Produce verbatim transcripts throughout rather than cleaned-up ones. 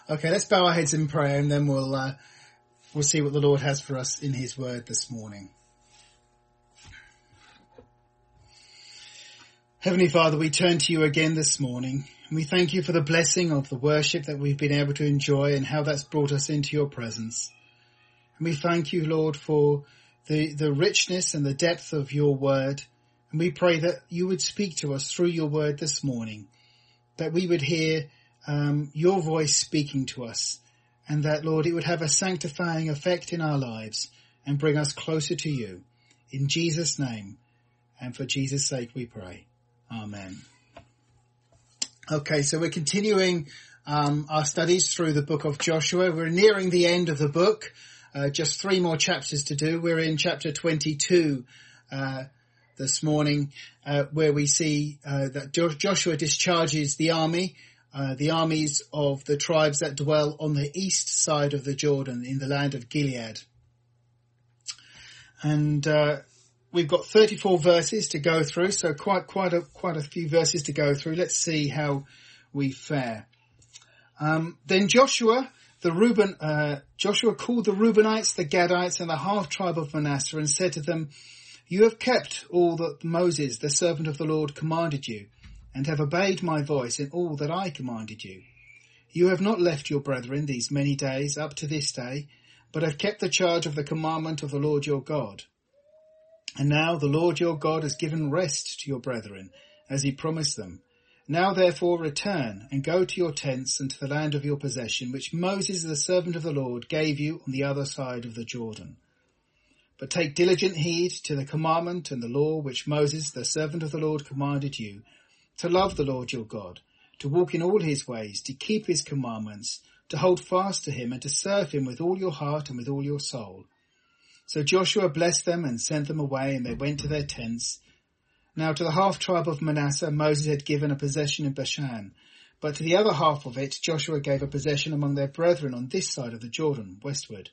Okay, let's bow our heads in prayer and then we'll uh, we'll see what the Lord has for us in his word this morning. Heavenly Father, we turn to you again this morning and we thank you for the blessing of the worship that we've been able to enjoy and how that's brought us into your presence. And we thank you, Lord, for the, the richness and the depth of your word. And we pray that you would speak to us through your word this morning, that we would hear um, your voice speaking to us, and that, Lord, it would have a sanctifying effect in our lives and bring us closer to you. In Jesus' name and for Jesus' sake we pray. Amen. Okay, so we're continuing um, our studies through the book of Joshua. We're nearing the end of the book. Uh, just three more chapters to do. We're in chapter twenty-two uh, this morning, uh, where we see uh, that jo- Joshua discharges the army, uh, the armies of the tribes that dwell on the east side of the Jordan in the land of Gilead. And uh, we've got thirty-four verses to go through, so quite quite a quite a few verses to go through. Let's see how we fare. Um, then Joshua. The Reuben, uh, Joshua called the Reubenites, the Gadites, and the half-tribe of Manasseh and said to them, "You have kept all that Moses, the servant of the Lord, commanded you, and have obeyed my voice in all that I commanded you. You have not left your brethren these many days up to this day, but have kept the charge of the commandment of the Lord your God. And now the Lord your God has given rest to your brethren, as he promised them. Now therefore return and go to your tents and to the land of your possession, which Moses the servant of the Lord gave you on the other side of the Jordan. But take diligent heed to the commandment and the law which Moses the servant of the Lord commanded you, to love the Lord your God, to walk in all his ways, to keep his commandments, to hold fast to him and to serve him with all your heart and with all your soul." So Joshua blessed them and sent them away, and they went to their tents. Now to the half-tribe of Manasseh Moses had given a possession in Bashan, but to the other half of it Joshua gave a possession among their brethren on this side of the Jordan, westward.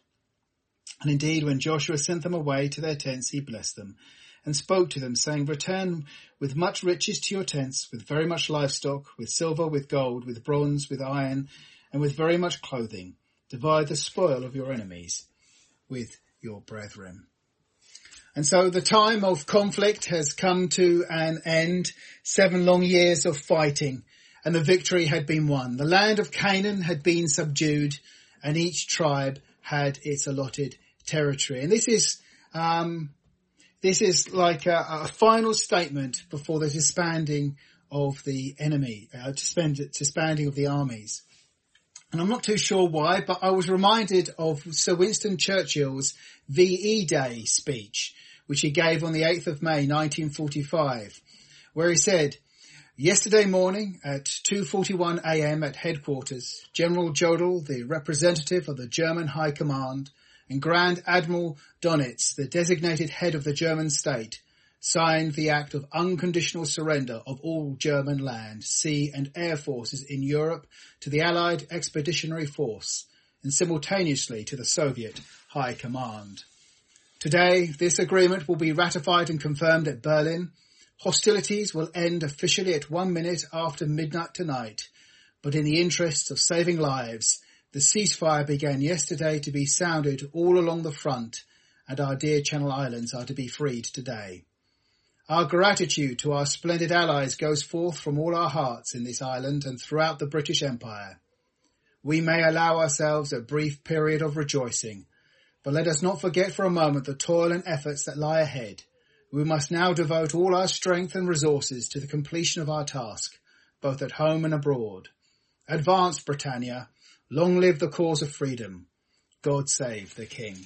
And indeed, when Joshua sent them away to their tents, he blessed them, and spoke to them, saying, "Return with much riches to your tents, with very much livestock, with silver, with gold, with bronze, with iron, and with very much clothing. Divide the spoil of your enemies with your brethren." And so the time of conflict has come to an end, seven long years of fighting, and the victory had been won. The land of Canaan had been subdued, and each tribe had its allotted territory. And this is um, this is like a, a final statement before the disbanding of the enemy, uh, disband, disbanding of the armies. And I'm not too sure why, but I was reminded of Sir Winston Churchill's V E Day speech, which he gave on the eighth of May nineteen forty-five, where he said, "Yesterday morning at two forty-one a.m. at headquarters, General Jodl, the representative of the German High Command, and Grand Admiral Donitz, the designated head of the German state, signed the act of unconditional surrender of all German land, sea and air forces in Europe to the Allied Expeditionary Force, and simultaneously to the Soviet High Command. Today, this agreement will be ratified and confirmed at Berlin. Hostilities will end officially at one minute after midnight tonight, but in the interests of saving lives, the ceasefire began yesterday to be sounded all along the front, and our dear Channel Islands are to be freed today. Our gratitude to our splendid allies goes forth from all our hearts in this island and throughout the British Empire. We may allow ourselves a brief period of rejoicing, but let us not forget for a moment the toil and efforts that lie ahead. We must now devote all our strength and resources to the completion of our task, both at home and abroad. Advance, Britannia. Long live the cause of freedom. God save the King."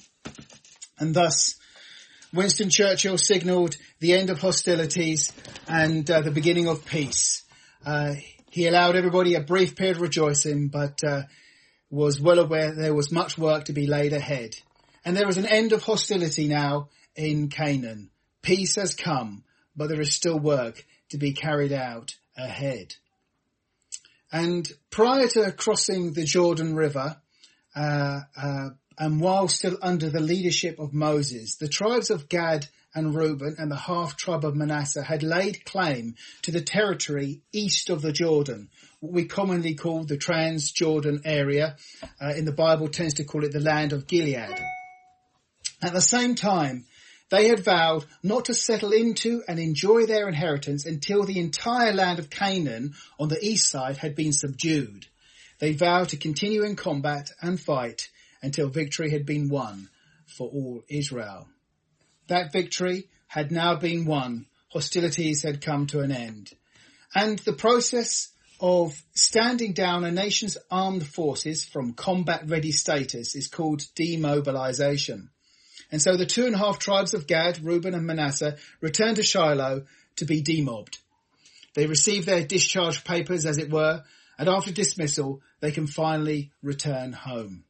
And thus, Winston Churchill signalled the end of hostilities and uh, the beginning of peace. Uh, he allowed everybody a brief period of rejoicing, but uh, was well aware there was much work to be laid ahead. And there is an end of hostility now in Canaan. Peace has come, but there is still work to be carried out ahead. And prior to crossing the Jordan River, uh, uh, and while still under the leadership of Moses, the tribes of Gad and Reuben and the half tribe of Manasseh had laid claim to the territory east of the Jordan, what we commonly call the Transjordan area. Uh, in the Bible tends to call it the land of Gilead. At the same time, they had vowed not to settle into and enjoy their inheritance until the entire land of Canaan on the east side had been subdued. They vowed to continue in combat and fight until victory had been won for all Israel. That victory had now been won. Hostilities had come to an end. And the process of standing down a nation's armed forces from combat-ready status is called demobilization. And so the two and a half tribes of Gad, Reuben and Manasseh returned to Shiloh to be demobbed. They receive their discharge papers, as it were, and after dismissal, they can finally return home.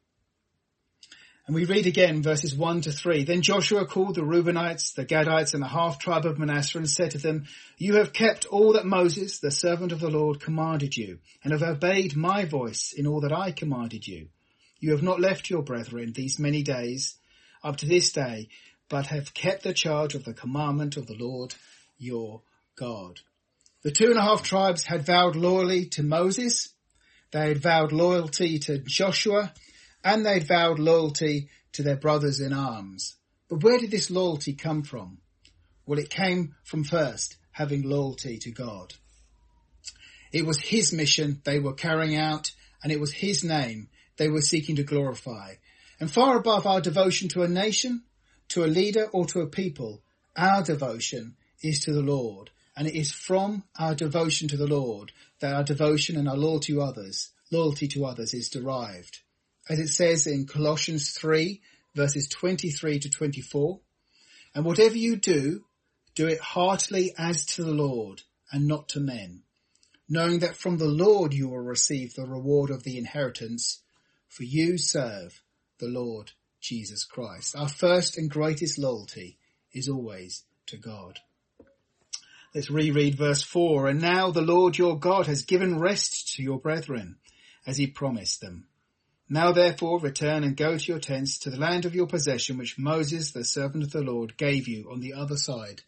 And we read again verses one to three. Then Joshua called the Reubenites, the Gadites, and the half tribe of Manasseh and said to them, "You have kept all that Moses, the servant of the Lord, commanded you, and have obeyed my voice in all that I commanded you. You have not left your brethren these many days up to this day, but have kept the charge of the commandment of the Lord your God." The two and a half tribes had vowed loyalty to Moses, they had vowed loyalty to Joshua, and they had vowed loyalty to their brothers in arms. But where did this loyalty come from? Well, it came from first having loyalty to God. It was his mission they were carrying out, and it was his name they were seeking to glorify. And far above our devotion to a nation, to a leader, or to a people, our devotion is to the Lord. And it is from our devotion to the Lord that our devotion and our loyalty to others, loyalty to others is derived. As it says in Colossians three, verses twenty-three to twenty-four, "And whatever you do, do it heartily as to the Lord and not to men, knowing that from the Lord you will receive the reward of the inheritance, for you serve the Lord Jesus Christ." Our first and greatest loyalty is always to God. Let's reread verse four. "And now the Lord your God has given rest to your brethren, as he promised them. Now therefore return and go to your tents, to the land of your possession, which Moses, the servant of the Lord, gave you on the other side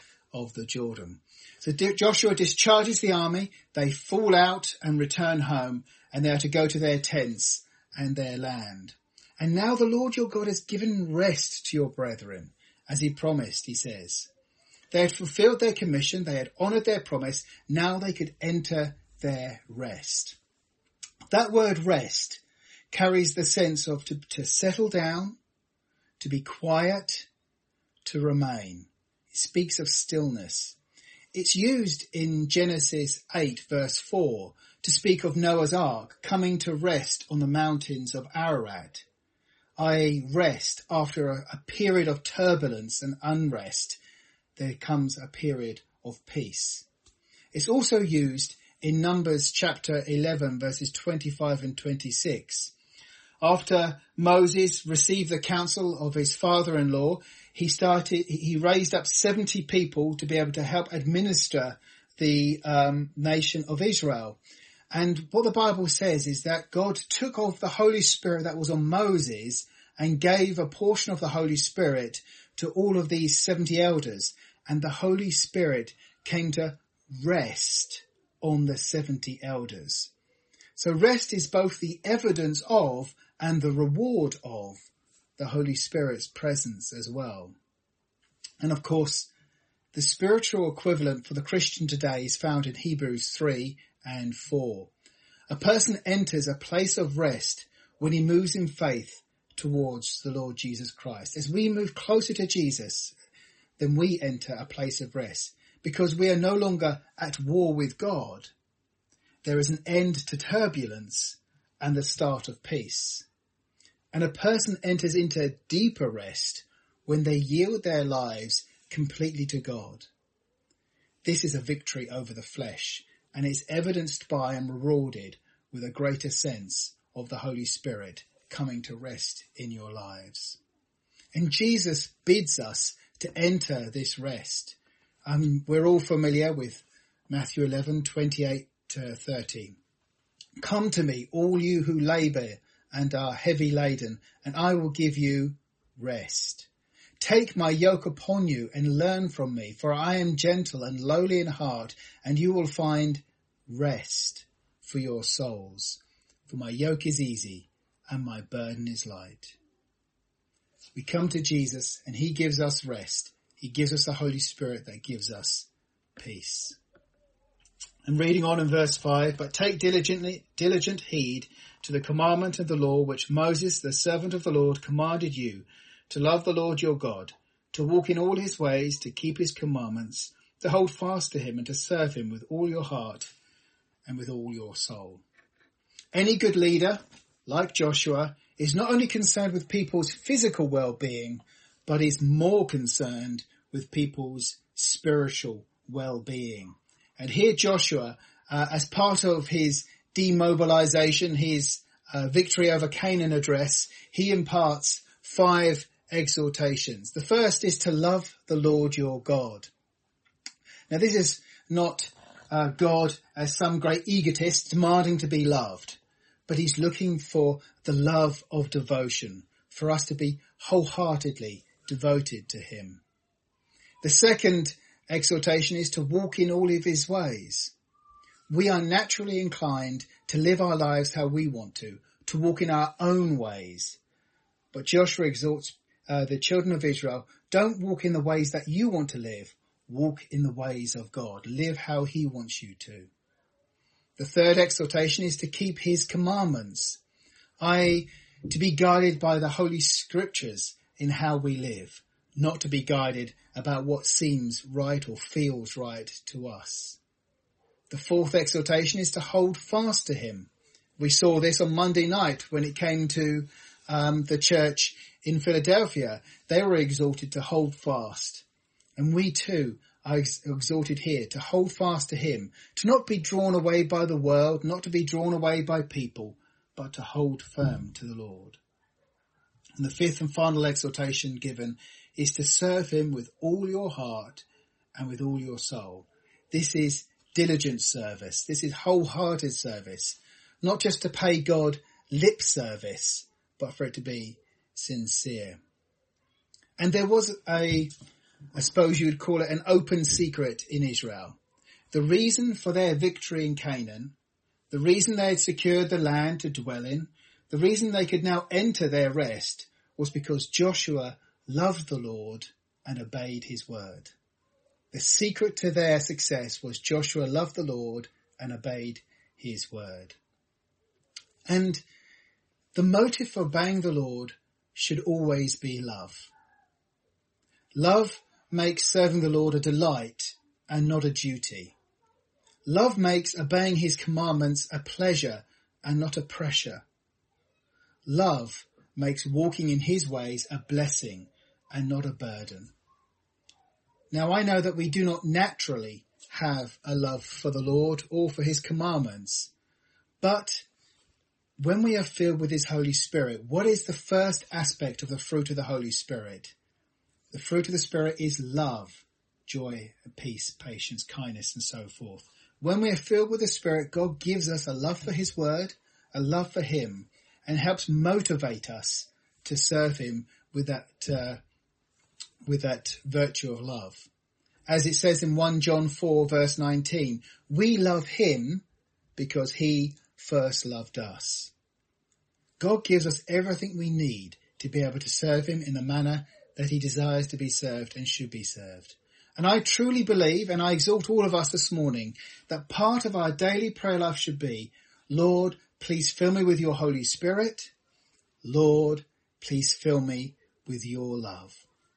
of the Jordan." So Joshua discharges the army, they fall out and return home, and they are to go to their tents and their land. "And now the Lord your God has given rest to your brethren, as he promised," he says. They had fulfilled their commission, they had honoured their promise, now they could enter their rest. That word rest carries the sense of to, to settle down, to be quiet, to remain. It speaks of stillness. It's used in Genesis eight verse four to speak of Noah's Ark coming to rest on the mountains of Ararat, that is rest after a, a period of turbulence and unrest. There comes a period of peace. It's also used in Numbers chapter eleven verses twenty-five and twenty-six. After Moses received the counsel of his father-in-law, he started, he raised up seventy people to be able to help administer the um, nation of Israel. And what the Bible says is that God took off the Holy Spirit that was on Moses and gave a portion of the Holy Spirit to all of these seventy elders. And the Holy Spirit came to rest on the seventy elders. So rest is both the evidence of and the reward of the Holy Spirit's presence as well. And of course, the spiritual equivalent for the Christian today is found in Hebrews three and four. A person enters a place of rest when he moves in faith towards the Lord Jesus Christ. As we move closer to Jesus, then we enter a place of rest because we are no longer at war with God. There is an end to turbulence and the start of peace. And a person enters into deeper rest when they yield their lives completely to God. This is a victory over the flesh, and is evidenced by and rewarded with a greater sense of the Holy Spirit coming to rest in your lives. And Jesus bids us to enter this rest. Um, we're all familiar with Matthew eleven, twenty-eight to thirty. "Come to me, all you who labour and are heavy laden, and I will give you rest. Take my yoke upon you and learn from me, for I am gentle and lowly in heart, and you will find rest for your souls. For my yoke is easy and my burden is light. We come to Jesus and he gives us rest. He gives us the Holy Spirit that gives us peace. And reading on in verse five, but take diligently, diligent heed to the commandment of the law which Moses, the servant of the Lord, commanded you, to love the Lord your God, to walk in all his ways, to keep his commandments, to hold fast to him and to serve him with all your heart and with all your soul. Any good leader, like Joshua, is not only concerned with people's physical well-being, but is more concerned with people's spiritual well-being. And here Joshua, uh, as part of his demobilization, his uh, victory over Canaan address, he imparts five exhortations. The first is to love the Lord your God. Now this is not uh, God as some great egotist demanding to be loved, but he's looking for the love of devotion, for us to be wholeheartedly devoted to him. The second exhortation is to walk in all of his ways. We are naturally inclined to live our lives how we want to, to walk in our own ways. But Joshua exhorts uh, the children of Israel, don't walk in the ways that you want to live. Walk in the ways of God. Live how he wants you to. The third exhortation is to keep his commandments, that is, to be guided by the Holy Scriptures in how we live, not to be guided about what seems right or feels right to us. The fourth exhortation is to hold fast to him. We saw this on Monday night when it came to um, the church in Philadelphia. They were exhorted to hold fast. And we too are ex- exhorted here to hold fast to him, to not be drawn away by the world, not to be drawn away by people, but to hold firm to the Lord. And the fifth and final exhortation given is to serve him with all your heart and with all your soul. This is diligent service. This is wholehearted service, not just to pay God lip service, but for it to be sincere. And there was a, I suppose you would call it an open secret in Israel. The reason for their victory in Canaan, the reason they had secured the land to dwell in, the reason they could now enter their rest was because Joshua loved the Lord and obeyed his word. The secret to their success was Joshua loved the Lord and obeyed his word. And the motive for obeying the Lord should always be love. Love makes serving the Lord a delight and not a duty. Love makes obeying his commandments a pleasure and not a pressure. Love makes walking in his ways a blessing and not a burden. Now I know that we do not naturally have a love for the Lord or for his commandments, but when we are filled with his Holy Spirit, what is the first aspect of the fruit of the Holy Spirit? The fruit of the Spirit is love, joy, peace, patience, kindness, and so forth. When we are filled with the Spirit, God gives us a love for his word, a love for him, and helps motivate us to serve him with that uh, with that virtue of love. As it says in First John four verse nineteen, we love him because he first loved us. God gives us everything we need to be able to serve him in the manner that he desires to be served and should be served. And I truly believe, and I exhort all of us this morning, that part of our daily prayer life should be, Lord, please fill me with your Holy Spirit. Lord, please fill me with your love.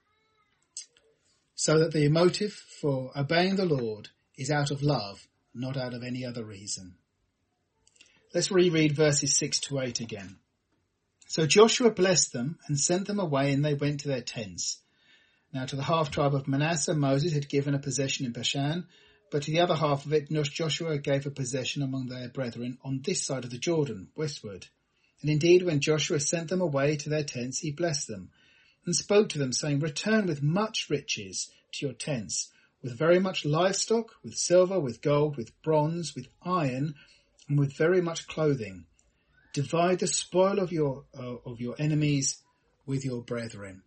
So that the motive for obeying the Lord is out of love, not out of any other reason. Let's reread verses six to eight again. So Joshua blessed them and sent them away, and they went to their tents. Now to the half tribe of Manasseh, Moses had given a possession in Bashan, but to the other half of it, Joshua gave a possession among their brethren on this side of the Jordan, westward. And indeed, when Joshua sent them away to their tents, he blessed them, and spoke to them, saying, return with much riches to your tents, with very much livestock, with silver, with gold, with bronze, with iron, and with very much clothing. Divide the spoil of your uh, of your enemies with your brethren.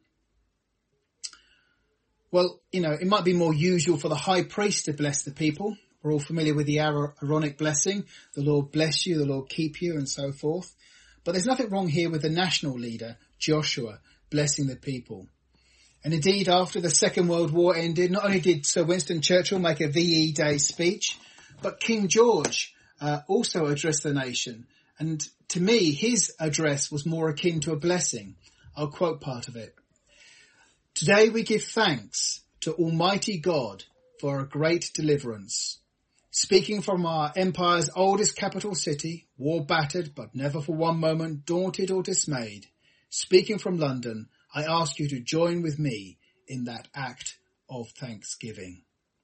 Well, you know, it might be more usual for the high priest to bless the people. We're all familiar with the Aaronic blessing. The Lord bless you, the Lord keep you, and so forth. But there's nothing wrong here with the national leader, Joshua, blessing the people. And indeed, after the Second World War ended, not only did Sir Winston Churchill make a V E Day speech, but King George uh, also addressed the nation. And to me, his address was more akin to a blessing. I'll quote part of it. Today we give thanks to Almighty God for a great deliverance. Speaking from our empire's oldest capital city, war-battered but never for one moment daunted or dismayed, speaking from London, I ask you to join with me in that act of thanksgiving.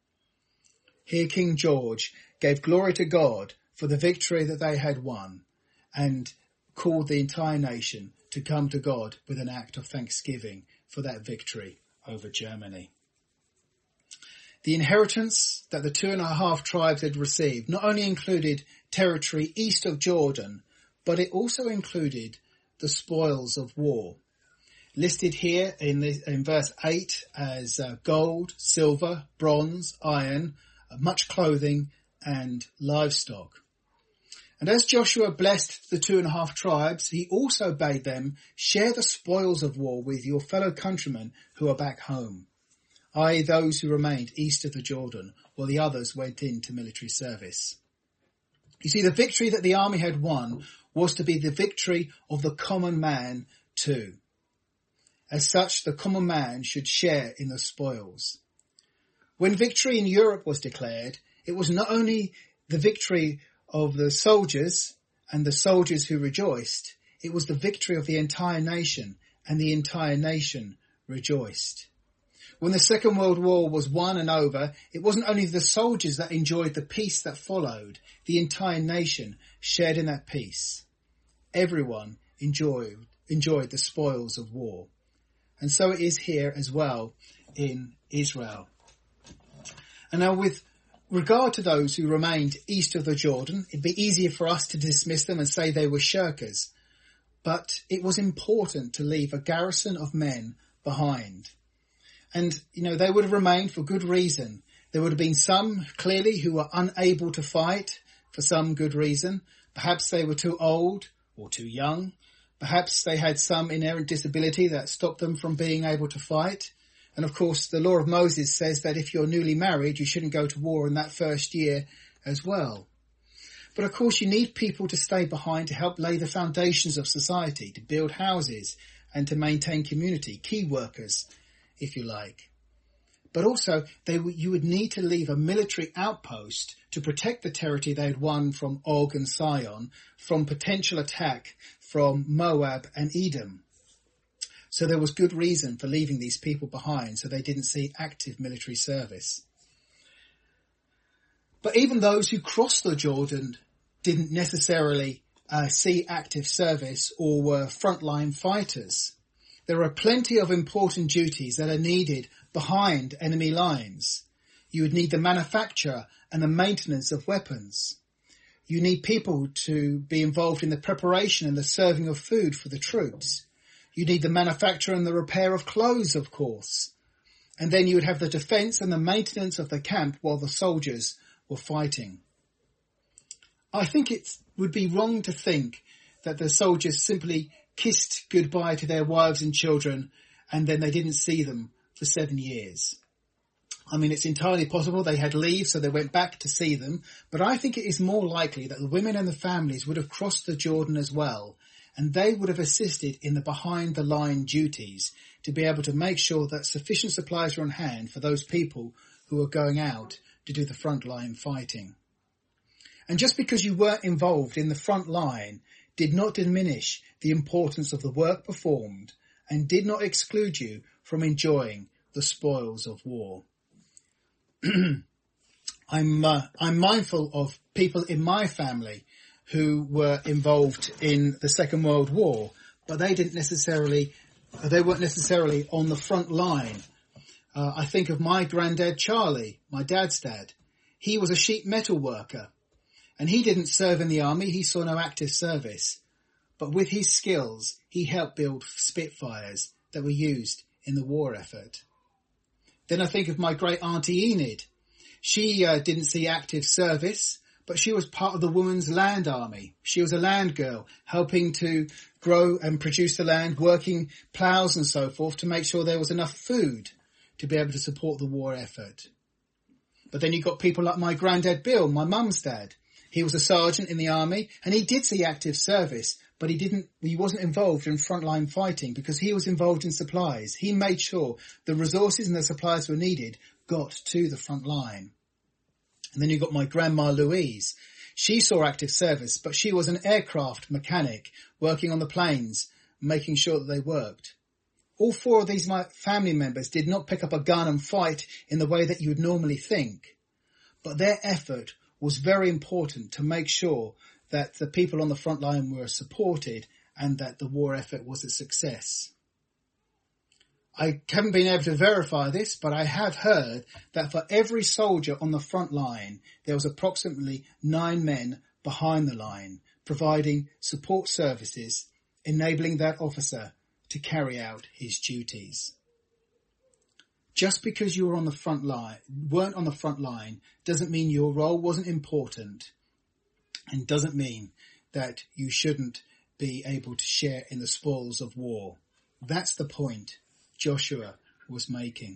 Here King George gave glory to God for the victory that they had won and called the entire nation to come to God with an act of thanksgiving for that victory over Germany. The inheritance that the two and a half tribes had received not only included territory east of Jordan, but it also included the spoils of war. Listed here in, the, in verse eight as uh, gold, silver, bronze, iron, uh, much clothing and livestock. And as Joshua blessed the two and a half tribes, he also bade them share the spoils of war with your fellow countrymen who are back home, that is those who remained east of the Jordan, while the others went into military service. You see, the victory that the army had won was to be the victory of the common man too. As such, the common man should share in the spoils. When victory in Europe was declared, it was not only the victory of the soldiers and the soldiers who rejoiced, it was the victory of the entire nation, and the entire nation rejoiced. When the Second World War was won and over, it wasn't only the soldiers that enjoyed the peace that followed, the entire nation shared in that peace. Everyone enjoyed, enjoyed the spoils of war. And so it is here as well in Israel. And now with regard to those who remained east of the Jordan, it'd be easier for us to dismiss them and say they were shirkers. But it was important to leave a garrison of men behind. And, you know, they would have remained for good reason. There would have been some, clearly, who were unable to fight for some good reason. Perhaps they were too old or too young. Perhaps they had some inherent disability that stopped them from being able to fight. And of course, the law of Moses says that if you're newly married, you shouldn't go to war in that first year as well. But of course, you need people to stay behind to help lay the foundations of society, to build houses and to maintain community, key workers, if you like. But also, they you would need to leave a military outpost to protect the territory they had won from Og and Sihon from potential attack from Moab and Edom. So there was good reason for leaving these people behind so they didn't see active military service. But even those who crossed the Jordan didn't necessarily uh, see active service or were frontline fighters. There are plenty of important duties that are needed behind enemy lines. You would need the manufacture and the maintenance of weapons. You need people to be involved in the preparation and the serving of food for the troops. You need the manufacture and the repair of clothes, of course. And then you would have the defence and the maintenance of the camp while the soldiers were fighting. I think it would be wrong to think that the soldiers simply kissed goodbye to their wives and children and then they didn't see them for seven years. I mean, it's entirely possible they had leave, so they went back to see them. But I think it is more likely that the women and the families would have crossed the Jordan as well, and they would have assisted in the behind-the-line duties to be able to make sure that sufficient supplies were on hand for those people who were going out to do the front-line fighting. And just because you weren't involved in the front line did not diminish the importance of the work performed and did not exclude you from enjoying the spoils of war. I'm uh, I'm mindful of people in my family who were involved in the Second World War, but they didn't necessarily, they weren't necessarily on the front line. Uh, I think of my granddad Charlie, my dad's dad. He was a sheet metal worker, and he didn't serve in the army. He saw no active service. but with his skills, he helped build Spitfires that were used in the war effort. Then I think of my great auntie Enid. She uh, didn't see active service, but she was part of the Women's Land Army. She was a land girl, helping to grow and produce the land, working ploughs and so forth to make sure there was enough food to be able to support the war effort. But then you've got people like my granddad Bill, my mum's dad. He was a sergeant in the army and he did see active service, but he didn't, he wasn't involved in frontline fighting because he was involved in supplies. He made sure the resources and the supplies were needed got to the front line. And then you've got my grandma Louise. She saw active service, but she was an aircraft mechanic working on the planes, making sure that they worked. All four of these my family members did not pick up a gun and fight in the way that you would normally think, but their effort was very important to make sure that the people on the front line were supported and that the war effort was a success. I haven't been able to verify this, but I have heard that for every soldier on the front line, there was approximately nine men behind the line, providing support services, enabling that officer to carry out his duties. Just because you were on the front line, weren't on the front line, doesn't mean your role wasn't important, and doesn't mean that you shouldn't be able to share in the spoils of war. That's the point Joshua was making.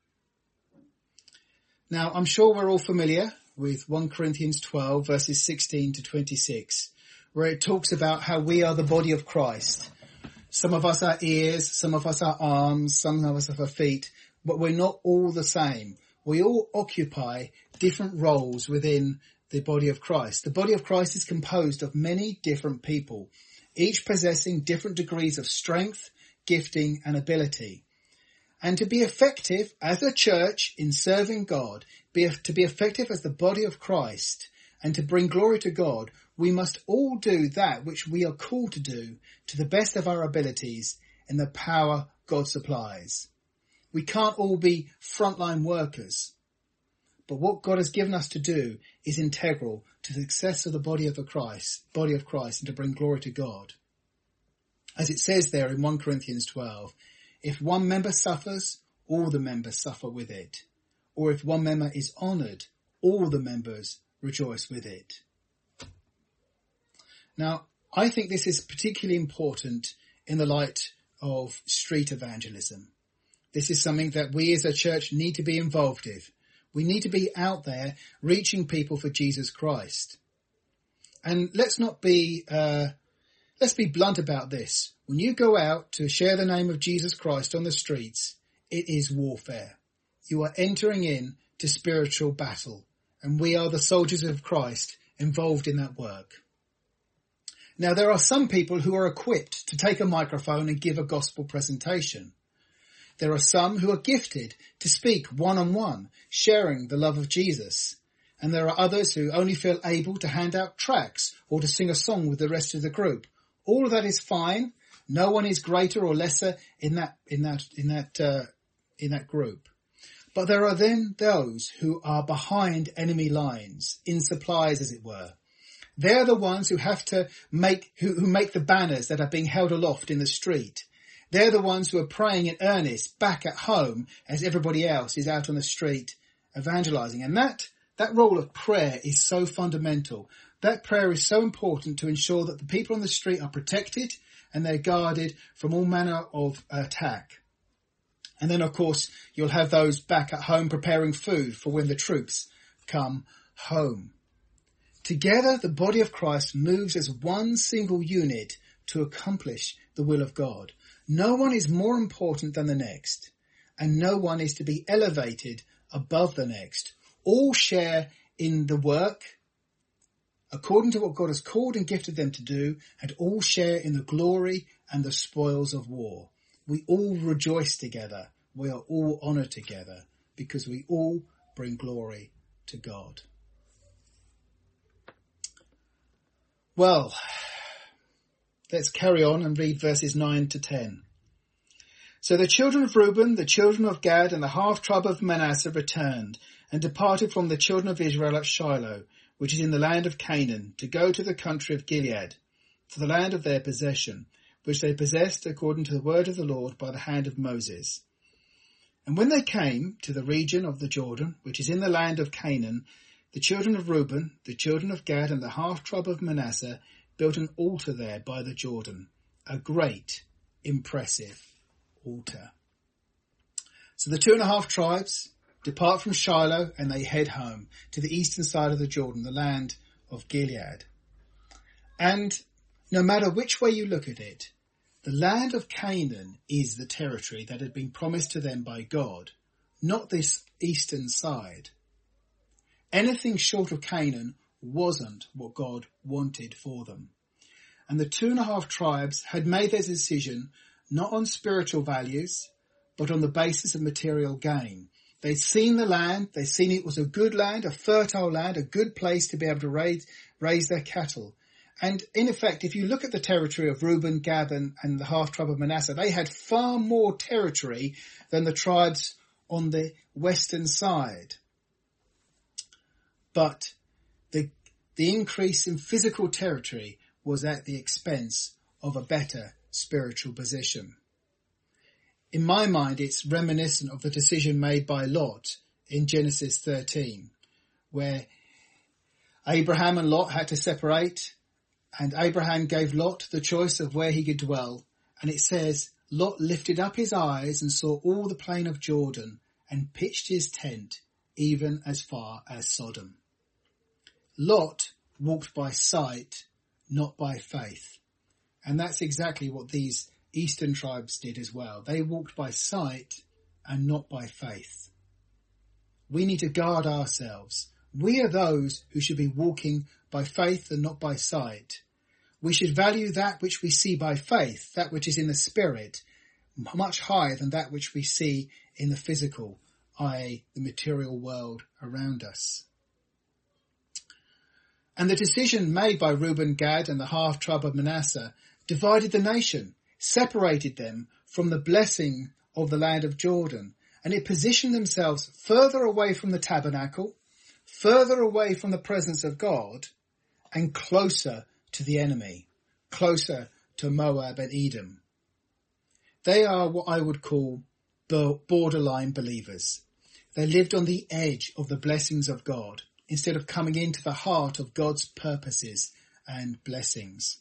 Now, I'm sure we're all familiar with First Corinthians twelve, verses sixteen to twenty-six, where it talks about how we are the body of Christ. Some of us are ears, some of us are arms, some of us are feet, but we're not all the same. We all occupy different roles within the body of Christ. The body of Christ is composed of many different people, each possessing different degrees of strength, gifting, and ability. And to be effective as a church in serving God, be, to be effective as the body of Christ, and to bring glory to God, we must all do that which we are called to do to the best of our abilities in the power God supplies. We can't all be frontline workers, but what God has given us to do is integral to the success of the body of the Christ, body of Christ, and to bring glory to God. As it says there in First Corinthians twelve, if one member suffers, all the members suffer with it. Or if one member is honoured, all the members rejoice with it. Now, I think this is particularly important in the light of street evangelism. This is something that we as a church need to be involved in. We need to be out there reaching people for Jesus Christ. And let's not be, uh, let's be blunt about this. When you go out to share the name of Jesus Christ on the streets, it is warfare. You are entering in to spiritual battle, and we are the soldiers of Christ involved in that work. Now, there are some people who are equipped to take a microphone and give a gospel presentation. There are some who are gifted to speak one-on-one, sharing the love of Jesus. And there are others who only feel able to hand out tracts or to sing a song with the rest of the group. All of that is fine. No one is greater or lesser in that, in that, in that, uh, in that group. But there are then those who are behind enemy lines, in supplies as it were. They're the ones who have to make, who, who make the banners that are being held aloft in the street. They're the ones who are praying in earnest back at home as everybody else is out on the street evangelizing. And that, that role of prayer is so fundamental. That prayer is so important to ensure that the people on the street are protected and they're guarded from all manner of attack. And then, of course, you'll have those back at home preparing food for when the troops come home. Together, the body of Christ moves as one single unit to accomplish the will of God. No one is more important than the next, and no one is to be elevated above the next. All share in the work according to what God has called and gifted them to do, and all share in the glory and the spoils of war. We all rejoice together. We are all honoured together because we all bring glory to God. Well, let's carry on and read verses nine to ten. So the children of Reuben, the children of Gad, and the half-tribe of Manasseh returned and departed from the children of Israel at Shiloh, which is in the land of Canaan, to go to the country of Gilead. to the land of their possession, which they possessed according to the word of the Lord by the hand of Moses. And when they came to the region of the Jordan, which is in the land of Canaan, the children of Reuben, the children of Gad, and the half-tribe of Manasseh built an altar there by the Jordan, a great, impressive altar. So the two and a half tribes depart from Shiloh and they head home to the eastern side of the Jordan, the land of Gilead. And no matter which way you look at it, the land of Canaan is the territory that had been promised to them by God, not this eastern side. Anything short of Canaan wasn't what God wanted for them. And the two and a half tribes had made their decision not on spiritual values, but on the basis of material gain. They'd seen the land, they'd seen it was a good land, a fertile land, a good place to be able to raise, raise their cattle. And in effect, if you look at the territory of Reuben, Gad and, and the half-tribe of Manasseh, they had far more territory than the tribes on the western side. But the, the increase in physical territory was at the expense of a better spiritual position. In my mind, it's reminiscent of the decision made by Lot in Genesis thirteen, where Abraham and Lot had to separate, and Abraham gave Lot the choice of where he could dwell. And it says, Lot lifted up his eyes and saw all the plain of Jordan and pitched his tent even as far as Sodom. Lot walked by sight, not by faith. And that's exactly what these eastern tribes did as well. They walked by sight and not by faith. We need to guard ourselves. We are those who should be walking by faith and not by sight. We should value that which we see by faith, that which is in the spirit, much higher than that which we see in the physical, that is the material world around us. And the decision made by Reuben, Gad and the half-tribe of Manasseh divided the nation, separated them from the blessing of the land of Jordan, and it positioned themselves further away from the tabernacle, further away from the presence of God, and closer to the enemy, closer to Moab and Edom. They are what I would call borderline believers. They lived on the edge of the blessings of God instead of coming into the heart of God's purposes and blessings.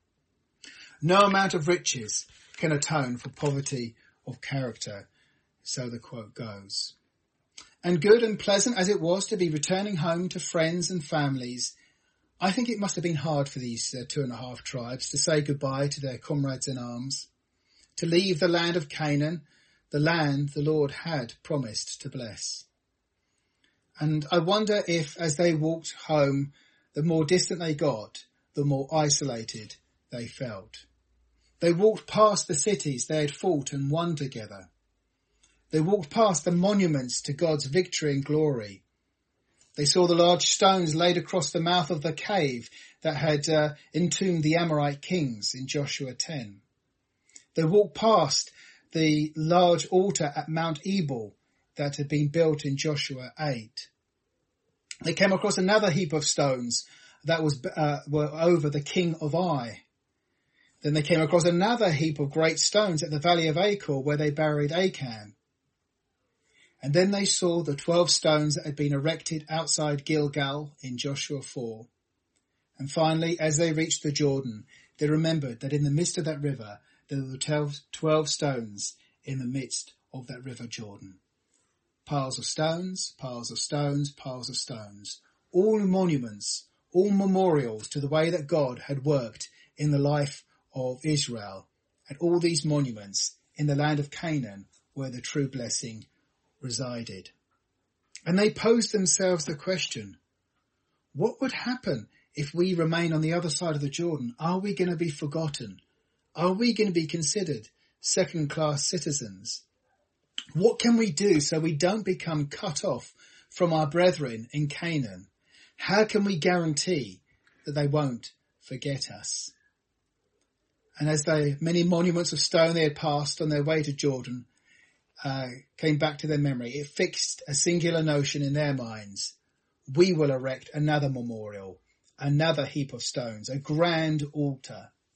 No amount of riches can atone for poverty of character, so the quote goes. And good and pleasant as it was to be returning home to friends and families, I think it must have been hard for these uh, two and a half tribes to say goodbye to their comrades in arms, to leave the land of Canaan, the land the Lord had promised to bless. And I wonder if, as they walked home, the more distant they got, the more isolated they felt. They walked past the cities they had fought and won together. They walked past the monuments to God's victory and glory. They saw the large stones laid across the mouth of the cave that had uh, entombed the Amorite kings in Joshua ten. They walked past the large altar at Mount Ebal that had been built in Joshua eight. They came across another heap of stones that was uh, were over the king of Ai. Then they came across another heap of great stones at the valley of Achor where they buried Achan. And then they saw the twelve stones that had been erected outside Gilgal in Joshua four. And finally, as they reached the Jordan, they remembered that in the midst of that river, there were twelve, twelve stones in the midst of that river Jordan. Piles of stones, piles of stones, piles of stones. All monuments, all memorials to the way that God had worked in the life of Israel. And all these monuments in the land of Canaan where the true blessing resided. And they posed themselves the question, what would happen if we remain on the other side of the Jordan? Are we going to be forgotten? Are we going to be considered second-class citizens? What can we do so we don't become cut off from our brethren in Canaan? How can we guarantee that they won't forget us? And as the many monuments of stone they had passed on their way to Jordan uh, came back to their memory, it fixed a singular notion in their minds. We will erect another memorial, another heap of stones, a grand altar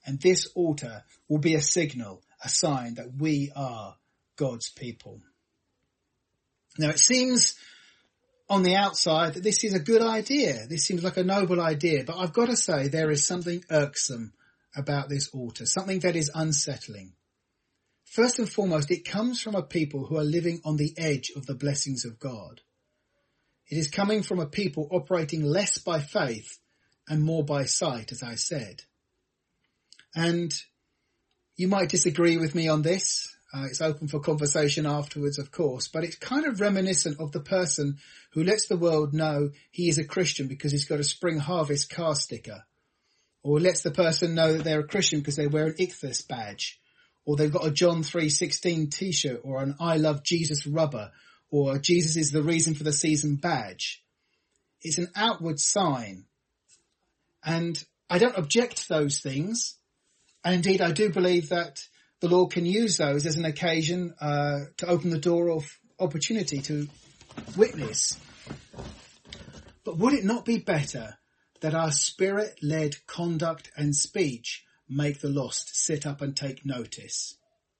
And this altar will be a signal, a sign that we are God's people. Now it seems on the outside that this is a good idea. This seems like a noble idea, but I've got to say there is something irksome about this altar, something that is unsettling. First and foremost, it comes from a people who are living on the edge of the blessings of God. It is coming from a people operating less by faith and more by sight, as I said. And you might disagree with me on this. Uh, it's open for conversation afterwards, of course, but it's kind of reminiscent of the person who lets the world know he is a Christian because he's got a Spring Harvest car sticker, or lets the person know that they're a Christian because they wear an Ichthus badge, or they've got a John three sixteen t-shirt, or an I Love Jesus rubber, or Jesus is the reason for the season badge. It's an outward sign. And I don't object to those things. And indeed, I do believe that the Lord can use those as an occasion uh, to open the door of opportunity to witness. But would it not be better that our spirit-led conduct and speech make the lost sit up and take notice?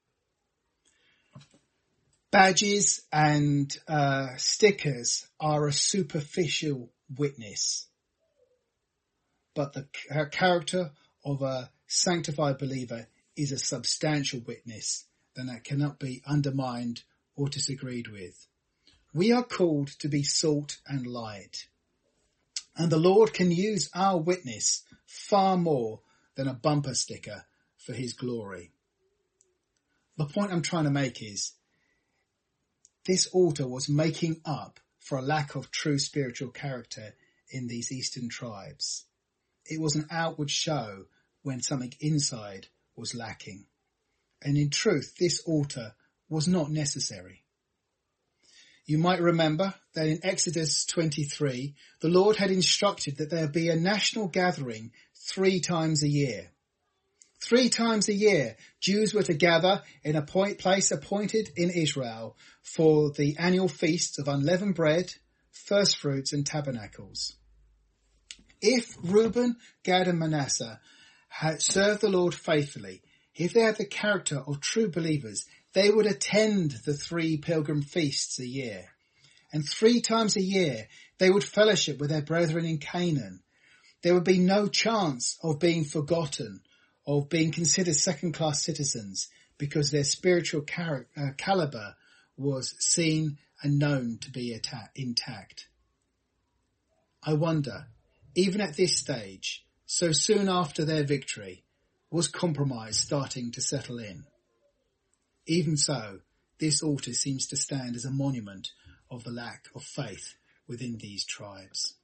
Badges and uh, stickers are a superficial witness, but the ca- character of a sanctified believer is a substantial witness, and that cannot be undermined or disagreed with. We are called to be salt and light, and the Lord can use our witness far more than a bumper sticker for his glory. The point I'm trying to make is, this altar was making up for a lack of true spiritual character in these eastern tribes. It was an outward show when something inside was lacking. And in truth, this altar was not necessary. You might remember that in Exodus twenty-three, the Lord had instructed that there be a national gathering three times a year. Three times a year, Jews were to gather in a point, place appointed in Israel for the annual feasts of unleavened bread, first fruits and tabernacles. If Reuben, Gad and Manasseh had served the Lord faithfully, if they had the character of true believers, they would attend the three pilgrim feasts a year. And three times a year, they would fellowship with their brethren in Canaan. There would be no chance of being forgotten, of being considered second-class citizens, because their spiritual car- uh, caliber was seen and known to be atta- intact. I wonder, even at this stage, so soon after their victory, was compromise starting to settle in? Even so, this altar seems to stand as a monument of the lack of faith within these tribes.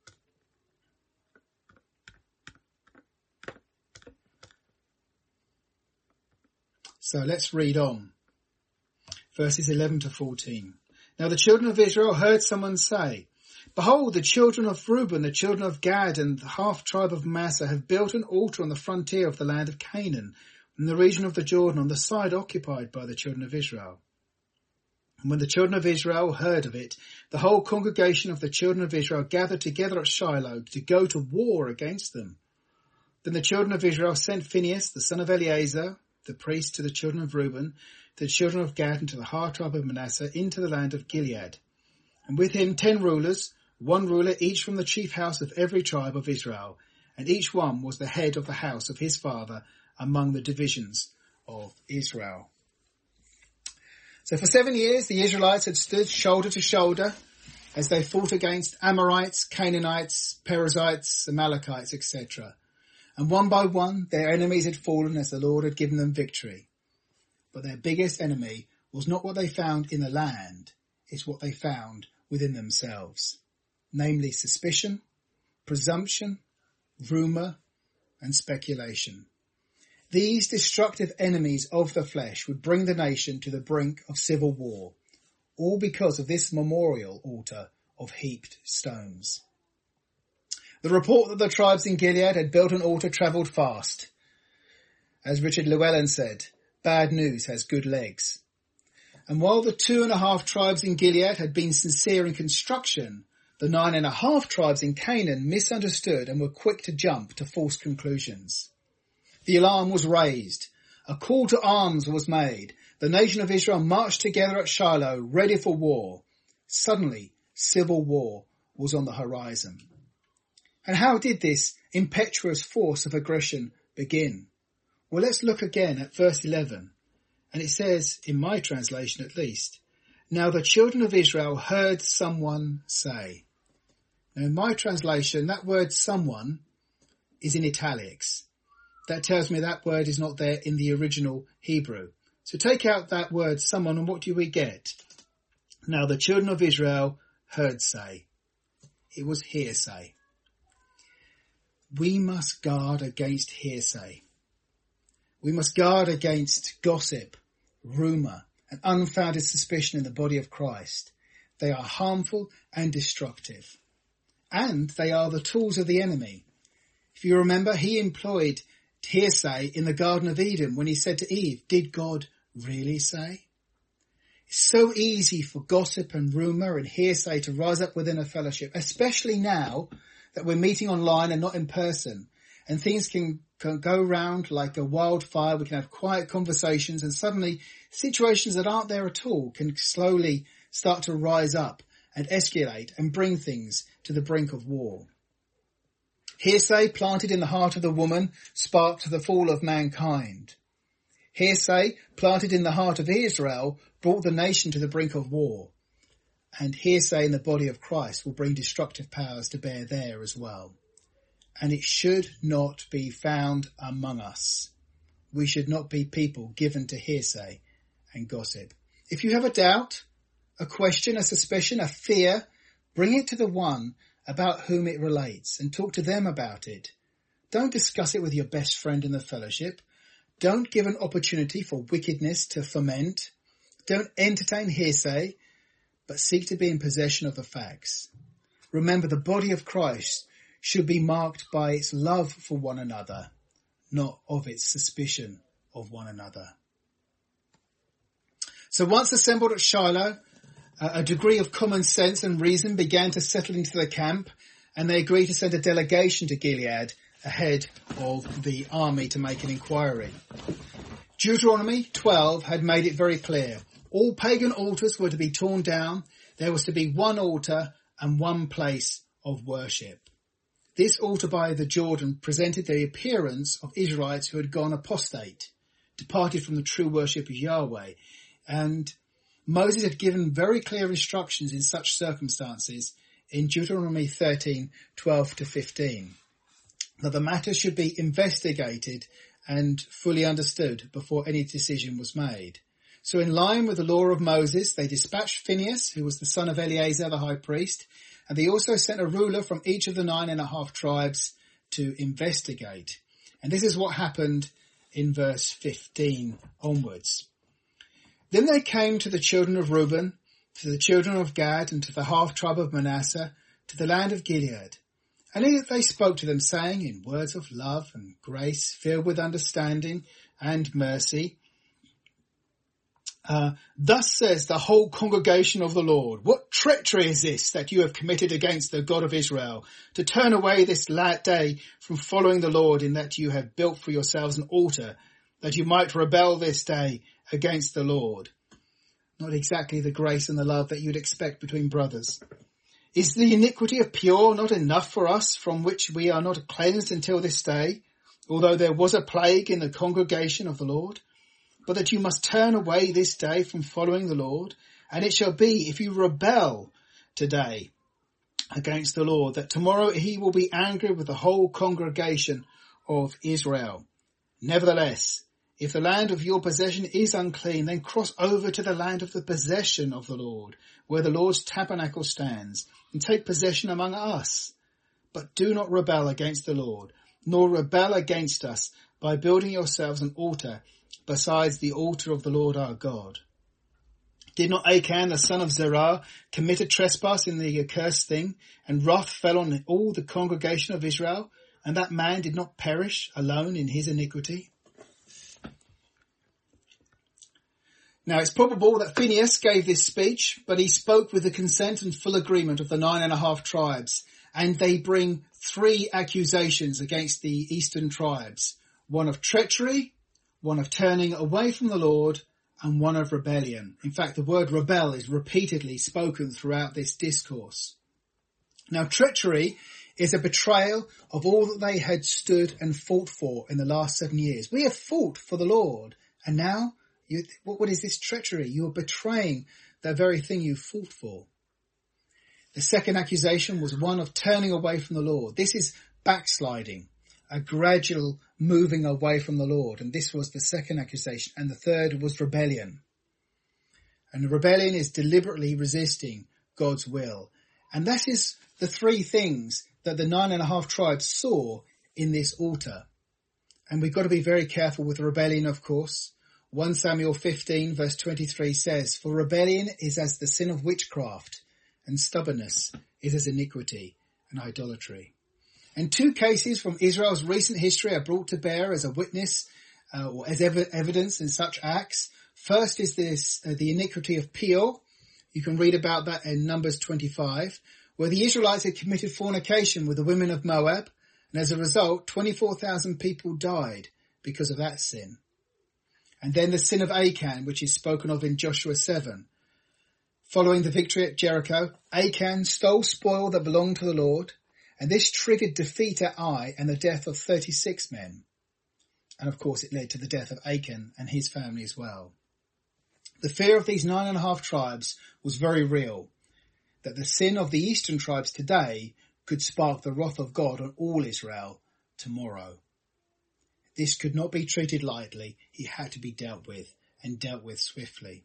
So let's read on. Verses eleven to fourteen. Now the children of Israel heard someone say, Behold, the children of Reuben, the children of Gad, and the half-tribe of Manasseh have built an altar on the frontier of the land of Canaan, in the region of the Jordan, on the side occupied by the children of Israel. And when the children of Israel heard of it, the whole congregation of the children of Israel gathered together at Shiloh to go to war against them. Then the children of Israel sent Phinehas, the son of Eleazar, the priest, to the children of Reuben, to the children of Gad, and to the half-tribe of Manasseh, into the land of Gilead. And with him ten rulers, one ruler each from the chief house of every tribe of Israel, and each one was the head of the house of his father among the divisions of Israel. So for seven years the Israelites had stood shoulder to shoulder as they fought against Amorites, Canaanites, Perizzites, Amalekites, et cetera. And one by one their enemies had fallen as the Lord had given them victory. But their biggest enemy was not what they found in the land, it's what they found within themselves, namely suspicion, presumption, rumour and speculation. These destructive enemies of the flesh would bring the nation to the brink of civil war, all because of this memorial altar of heaped stones. The report that the tribes in Gilead had built an altar travelled fast. As Richard Llewellyn said, bad news has good legs. And while the two and a half tribes in Gilead had been sincere in construction, the nine and a half tribes in Canaan misunderstood and were quick to jump to false conclusions. The alarm was raised. A call to arms was made. The nation of Israel marched together at Shiloh, ready for war. Suddenly, civil war was on the horizon. And how did this impetuous force of aggression begin? Well, let's look again at verse eleven. And it says, in my translation at least, now the children of Israel heard someone say. Now in my translation, that word someone is in italics. That tells me that word is not there in the original Hebrew. So take out that word someone and what do we get? Now the children of Israel heard say. It was hearsay. We must guard against hearsay. We must guard against gossip, rumour, and unfounded suspicion in the body of Christ. They are harmful and destructive. And they are the tools of the enemy. If you remember, he employed hearsay in the Garden of Eden when he said to Eve, did God really say? It's so easy for gossip and rumour and hearsay to rise up within a fellowship, especially now that we're meeting online and not in person. And things can, can go round like a wildfire. We can have quiet conversations and suddenly situations that aren't there at all can slowly start to rise up and escalate and bring things to the brink of war. Hearsay planted in the heart of the woman sparked the fall of mankind. Hearsay planted in the heart of Israel brought the nation to the brink of war. And hearsay in the body of Christ will bring destructive powers to bear there as well. And it should not be found among us. We should not be people given to hearsay and gossip. If you have a doubt, a question, a suspicion, a fear, bring it to the one about whom it relates and talk to them about it. Don't discuss it with your best friend in the fellowship. Don't give an opportunity for wickedness to ferment. Don't entertain hearsay, but seek to be in possession of the facts. Remember, the body of Christ should be marked by its love for one another, not of its suspicion of one another. So once assembled at Shiloh, a degree of common sense and reason began to settle into the camp, and they agreed to send a delegation to Gilead ahead of the army to make an inquiry. Deuteronomy twelve had made it very clear. All pagan altars were to be torn down. There was to be one altar and one place of worship. This altar by the Jordan presented the appearance of Israelites who had gone apostate, departed from the true worship of Yahweh. And Moses had given very clear instructions in such circumstances in Deuteronomy thirteen, twelve to fifteen, that the matter should be investigated and fully understood before any decision was made. So in line with the law of Moses, they dispatched Phinehas, who was the son of Eleazar the high priest, and they also sent a ruler from each of the nine and a half tribes to investigate. And this is what happened in verse fifteen onwards. Then they came to the children of Reuben, to the children of Gad, and to the half tribe of Manasseh, to the land of Gilead. And they spoke to them, saying, in words of love and grace, filled with understanding and mercy, Uh, thus says the whole congregation of the Lord, what treachery is this that you have committed against the God of Israel, to turn away this day from following the Lord, in that you have built for yourselves an altar, that you might rebel this day against the Lord? Not exactly the grace and the love that you'd expect between brothers. Is the iniquity of Pur not enough for us, from which we are not cleansed until this day, although there was a plague in the congregation of the Lord? But that you must turn away this day from following the Lord, and it shall be, if you rebel today against the Lord, that tomorrow he will be angry with the whole congregation of Israel. Nevertheless, if the land of your possession is unclean, then cross over to the land of the possession of the Lord, where the Lord's tabernacle stands, and take possession among us. But do not rebel against the Lord, nor rebel against us by building yourselves an altar besides the altar of the Lord our God. Did not Achan the son of Zerah commit a trespass in the accursed thing, and wrath fell on all the congregation of Israel, and that man did not perish alone in his iniquity? Now it's probable that Phinehas gave this speech, but he spoke with the consent and full agreement of the nine and a half tribes, and they bring three accusations against the eastern tribes. one of treachery, one of turning away from the Lord, and one of rebellion. In fact, the word rebel is repeatedly spoken throughout this discourse. Now, treachery is a betrayal of all that they had stood and fought for in the last seven years. We have fought for the Lord, and now, you, what, what is this treachery? You are betraying the very thing you fought for. The second accusation was one of turning away from the Lord. This is backsliding, a gradual moving away from the Lord. And this was the second accusation. And the third was rebellion. And the rebellion is deliberately resisting God's will. And that is the three things that the nine and a half tribes saw in this altar. And we've got to be very careful with rebellion, of course. First Samuel fifteen verse twenty-three says, "For rebellion is as the sin of witchcraft, and stubbornness is as iniquity and idolatry." And two cases from Israel's recent history are brought to bear as a witness uh, or as ev- evidence in such acts. First is this uh, the iniquity of Peor. You can read about that in Numbers twenty-five, where the Israelites had committed fornication with the women of Moab, and as a result, twenty-four thousand people died because of that sin. And then the sin of Achan, which is spoken of in Joshua seven. Following the victory at Jericho, Achan stole spoil that belonged to the Lord, and this triggered defeat at Ai and the death of thirty-six men. And of course it led to the death of Achan and his family as well. The fear of these nine and a half tribes was very real, that the sin of the eastern tribes today could spark the wrath of God on all Israel tomorrow. This could not be treated lightly. It had to be dealt with, and dealt with swiftly.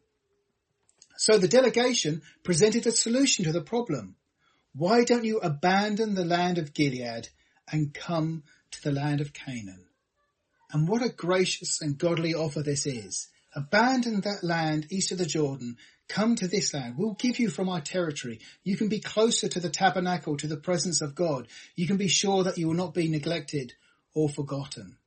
So the delegation presented a solution to the problem. Why don't you abandon the land of Gilead and come to the land of Canaan? And what a gracious and godly offer this is. Abandon that land east of the Jordan. Come to this land. We'll give you from our territory. You can be closer to the tabernacle, to the presence of God. You can be sure that you will not be neglected or forgotten.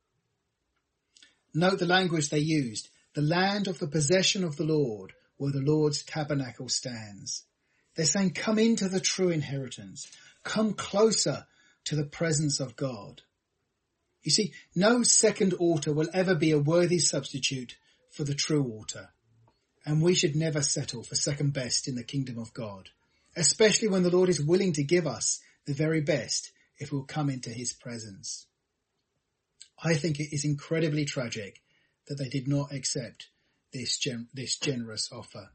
Note the language they used. The land of the possession of the Lord, where the Lord's tabernacle stands. They're saying, come into the true inheritance. Come closer to the presence of God. You see, no second altar will ever be a worthy substitute for the true altar. And we should never settle for second best in the kingdom of God, especially when the Lord is willing to give us the very best if we'll come into his presence. I think it is incredibly tragic that they did not accept this gen- this generous offer.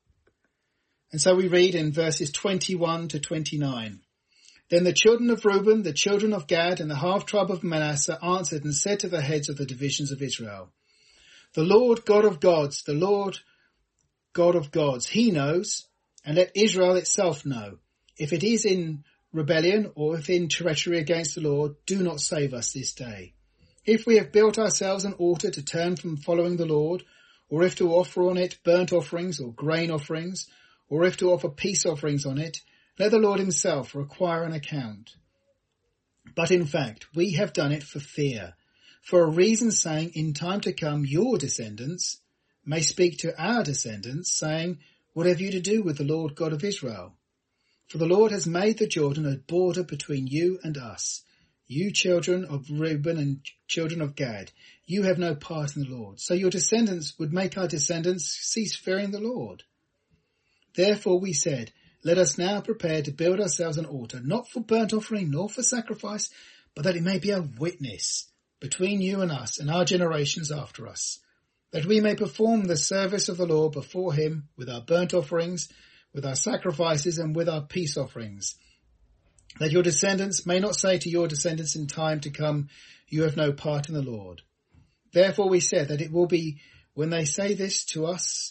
And so we read in verses twenty-one to twenty-nine. Then the children of Reuben, the children of Gad, and the half-tribe of Manasseh answered and said to the heads of the divisions of Israel, "The Lord God of gods, the Lord God of gods, he knows, and let Israel itself know. If it is in rebellion or if in treachery against the Lord, do not save us this day. If we have built ourselves an altar to turn from following the Lord, or if to offer on it burnt offerings or grain offerings, or if to offer peace offerings on it, let the Lord himself require an account. But in fact, we have done it for fear, for a reason saying, in time to come your descendants may speak to our descendants, saying, what have you to do with the Lord God of Israel? For the Lord has made the Jordan a border between you and us. You children of Reuben and children of Gad, you have no part in the Lord. So your descendants would make our descendants cease fearing the Lord. Therefore we said, let us now prepare to build ourselves an altar, not for burnt offering nor for sacrifice, but that it may be a witness between you and us and our generations after us, that we may perform the service of the Lord before him with our burnt offerings, with our sacrifices, and with our peace offerings, that your descendants may not say to your descendants in time to come, you have no part in the Lord. Therefore we said that it will be when they say this to us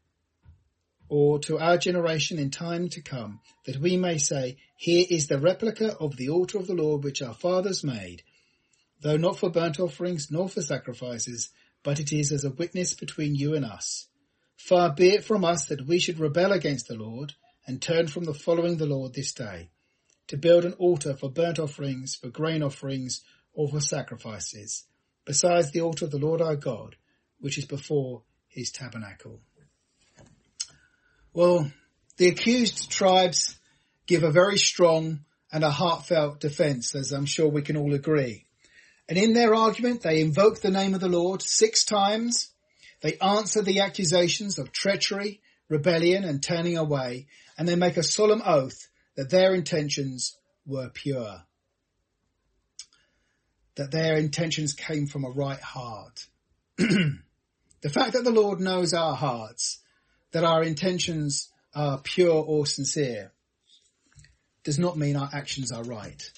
or to our generation in time to come, that we may say, here is the replica of the altar of the Lord which our fathers made, though not for burnt offerings nor for sacrifices, but it is as a witness between you and us. Far be it from us that we should rebel against the Lord and turn from the following the Lord this day, to build an altar for burnt offerings, for grain offerings, or for sacrifices, besides the altar of the Lord our God, which is before his tabernacle. Well, the accused tribes give a very strong and a heartfelt defence, as I'm sure we can all agree. And in their argument, they invoke the name of the Lord six times. They answer the accusations of treachery, rebellion, and turning away, and they make a solemn oath that their intentions were pure, that their intentions came from a right heart. The fact that the Lord knows our hearts, that our intentions are pure or sincere, does not mean our actions are right.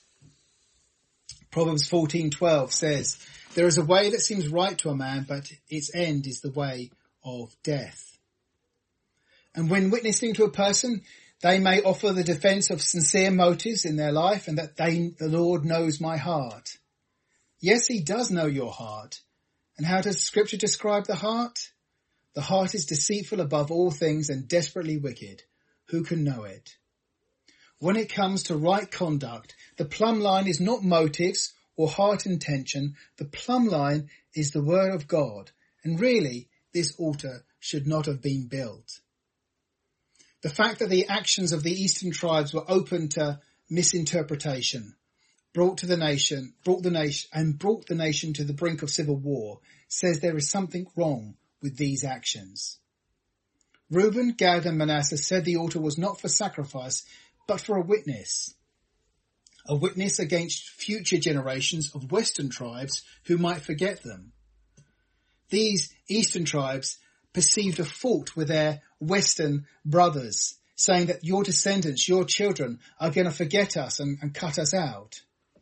Proverbs fourteen twelve says, "There is a way that seems right to a man, but its end is the way of death." And when witnessing to a person, they may offer the defense of sincere motives in their life and that they, the Lord knows my heart. Yes, he does know your heart. And how does Scripture describe the heart? The heart is deceitful above all things and desperately wicked. Who can know it? When it comes to right conduct, the plumb line is not motives or heart intention. The plumb line is the word of God. And really, this altar should not have been built. The fact that the actions of the eastern tribes were open to misinterpretation brought to the nation, brought the nation, and brought the nation to the brink of civil war says there is something wrong with these actions. Reuben, Gad, and Manasseh said the altar was not for sacrifice, but for a witness. A witness against future generations of western tribes who might forget them. These eastern tribes perceived a fault with their western brothers, saying that your descendants, your children, are going to forget us and, and cut us out.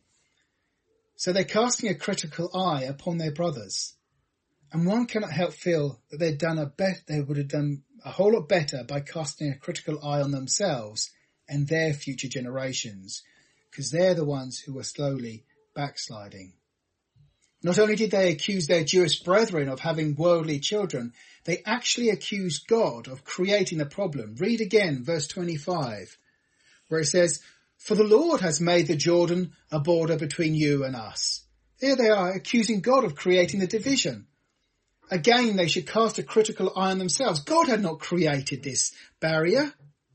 So they're casting a critical eye upon their brothers. And one cannot help feel that they'd done a bet, they would have done a whole lot better by casting a critical eye on themselves and their future generations, because they're the ones who are slowly backsliding. Not only did they accuse their Jewish brethren of having worldly children, they actually accused God of creating the problem. Read again verse twenty-five, where it says, "For the Lord has made the Jordan a border between you and us." Here they are accusing God of creating the division. Again, they should cast a critical eye on themselves. God had not created this barrier.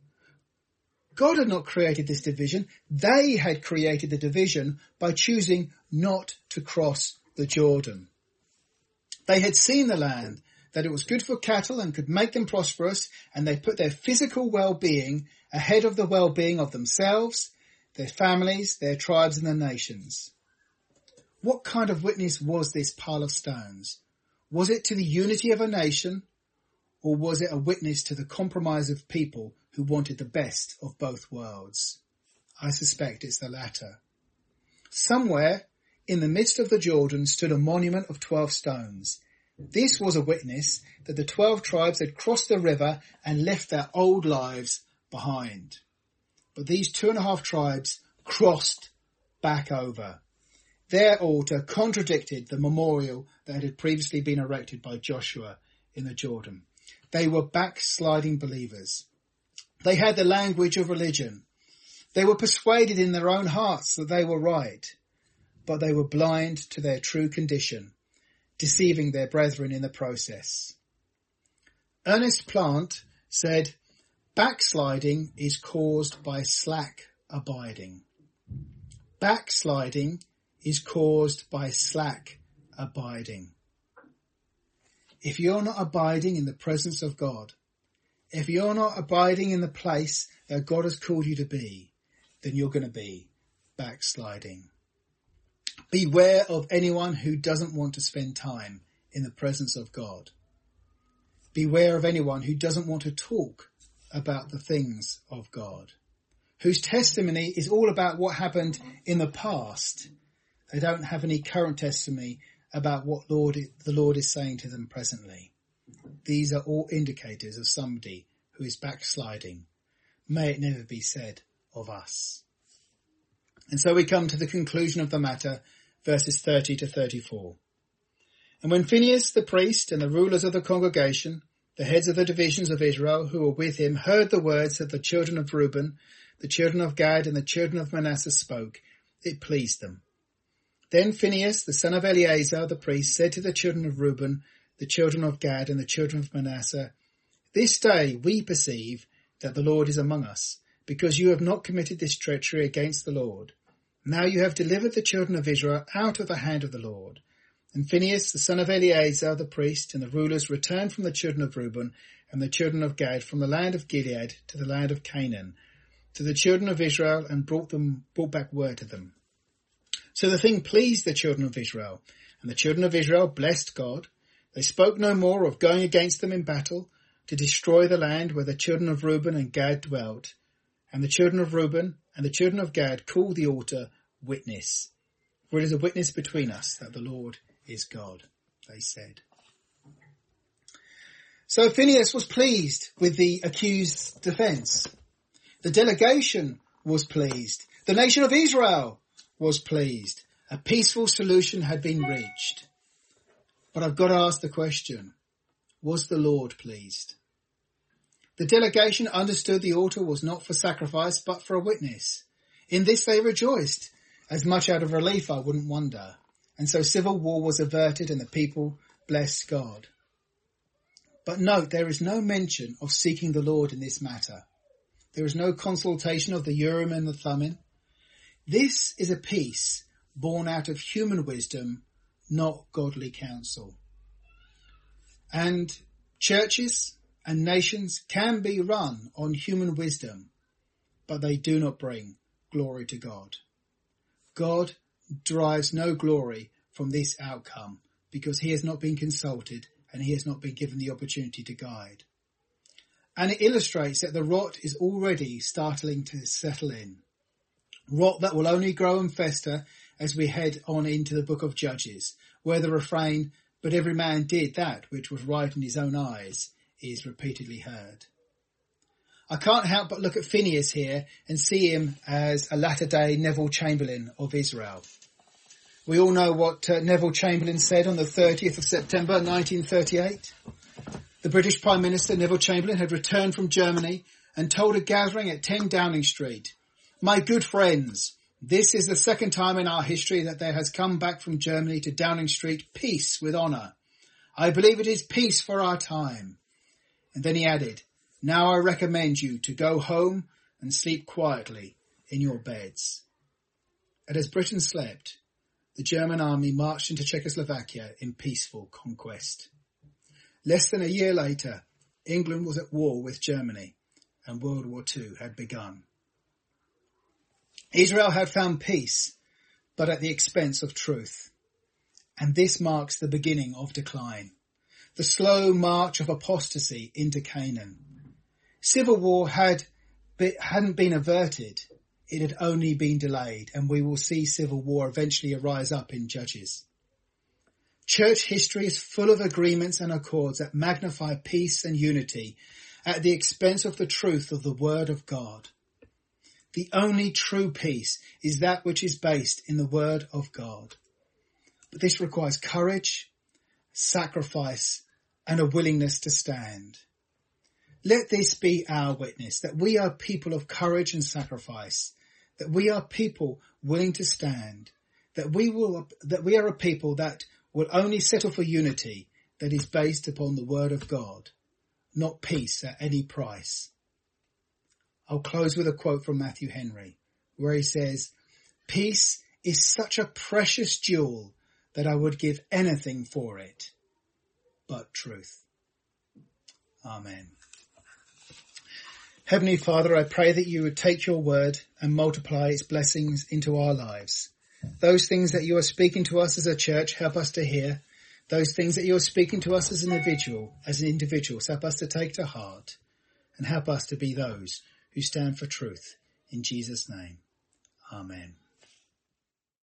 God had not created this division. They had created the division by choosing not to cross the Jordan. They had seen the land, that it was good for cattle and could make them prosperous, and they put their physical well-being ahead of the well-being of themselves, their families, their tribes, and their nations. What kind of witness was this pile of stones? Was it to the unity of a nation, or was it a witness to the compromise of people who wanted the best of both worlds? I suspect it's the latter. Somewhere in the midst of the Jordan stood a monument of twelve stones. This was a witness that the twelve tribes had crossed the river and left their old lives behind. But these two and a half tribes crossed back over. Their altar contradicted the memorial that had previously been erected by Joshua in the Jordan. They were backsliding believers. They had the language of religion. They were persuaded in their own hearts that they were right, but they were blind to their true condition, deceiving their brethren in the process. Ernest Plant said, "Backsliding is caused by slack abiding." Backsliding is caused by slack abiding. If you're not abiding in the presence of God, if you're not abiding in the place that God has called you to be, then you're going to be backsliding. Beware of anyone who doesn't want to spend time in the presence of God. Beware of anyone who doesn't want to talk about the things of God, whose testimony is all about what happened in the past. They don't have any current testimony about what Lord, the Lord is saying to them presently. These are all indicators of somebody who is backsliding. May it never be said of us. And so we come to the conclusion of the matter, verses thirty to thirty-four. "And when Phinehas the priest and the rulers of the congregation, the heads of the divisions of Israel who were with him, heard the words that the children of Reuben, the children of Gad, and the children of Manasseh spoke, it pleased them. Then Phinehas, the son of Eleazar, the priest, said to the children of Reuben, the children of Gad, and the children of Manasseh, This day we perceive that the Lord is among us, because you have not committed this treachery against the Lord. Now you have delivered the children of Israel out of the hand of the Lord. And Phinehas, the son of Eleazar, the priest, and the rulers returned from the children of Reuben and the children of Gad from the land of Gilead to the land of Canaan, to the children of Israel, and brought them brought back word to them. So the thing pleased the children of Israel, and the children of Israel blessed God. They spoke no more of going against them in battle, to destroy the land where the children of Reuben and Gad dwelt. And the children of Reuben and the children of Gad called the altar Witness. For it is a witness between us that the Lord is God, they said. So Phinehas was pleased with the accused's defence. The delegation was pleased. The nation of Israel was pleased. A peaceful solution had been reached. But I've got to ask the question, was the Lord pleased? The delegation understood the altar was not for sacrifice, but for a witness. In this they rejoiced, as much out of relief, I wouldn't wonder. And so civil war was averted and the people blessed God. But note, there is no mention of seeking the Lord in this matter. There is no consultation of the Urim and the Thummim. This is a peace born out of human wisdom, not godly counsel. And churches and nations can be run on human wisdom, but they do not bring glory to God. God derives no glory from this outcome because he has not been consulted and he has not been given the opportunity to guide. And it illustrates that the rot is already starting to settle in. Rot that will only grow and fester as we head on into the book of Judges, where the refrain, "But every man did that which was right in his own eyes," is repeatedly heard. I can't help but look at Phinehas here and see him as a latter-day Neville Chamberlain of Israel. We all know what uh, Neville Chamberlain said on the thirtieth of September nineteen thirty-eight. The British Prime Minister Neville Chamberlain had returned from Germany and told a gathering at ten Downing Street, "My good friends, this is the second time in our history that there has come back from Germany to Downing Street peace with honour. I believe it is peace for our time." And then he added, "Now I recommend you to go home and sleep quietly in your beds." And as Britain slept, the German army marched into Czechoslovakia in peaceful conquest. Less than a year later, England was at war with Germany and World War Two had begun. Israel had found peace, but at the expense of truth. And this marks the beginning of decline, the slow march of apostasy into Canaan. Civil war had, hadn't been averted, it had only been delayed, and we will see civil war eventually arise up in Judges. Church history is full of agreements and accords that magnify peace and unity at the expense of the truth of the Word of God. The only true peace is that which is based in the Word of God. But this requires courage, sacrifice, and a willingness to stand. Let this be our witness, that we are people of courage and sacrifice, that we are people willing to stand, that we will, that we are a people that will only settle for unity that is based upon the Word of God, not peace at any price. I'll close with a quote from Matthew Henry, where he says, "Peace is such a precious jewel that I would give anything for it, but truth." Amen. Heavenly Father, I pray that you would take your word and multiply its blessings into our lives. Those things that you are speaking to us as a church, help us to hear. Those things that you are speaking to us as an individual, as an individuals, help us to take to heart and help us to be those who stand for truth. In Jesus' name, amen.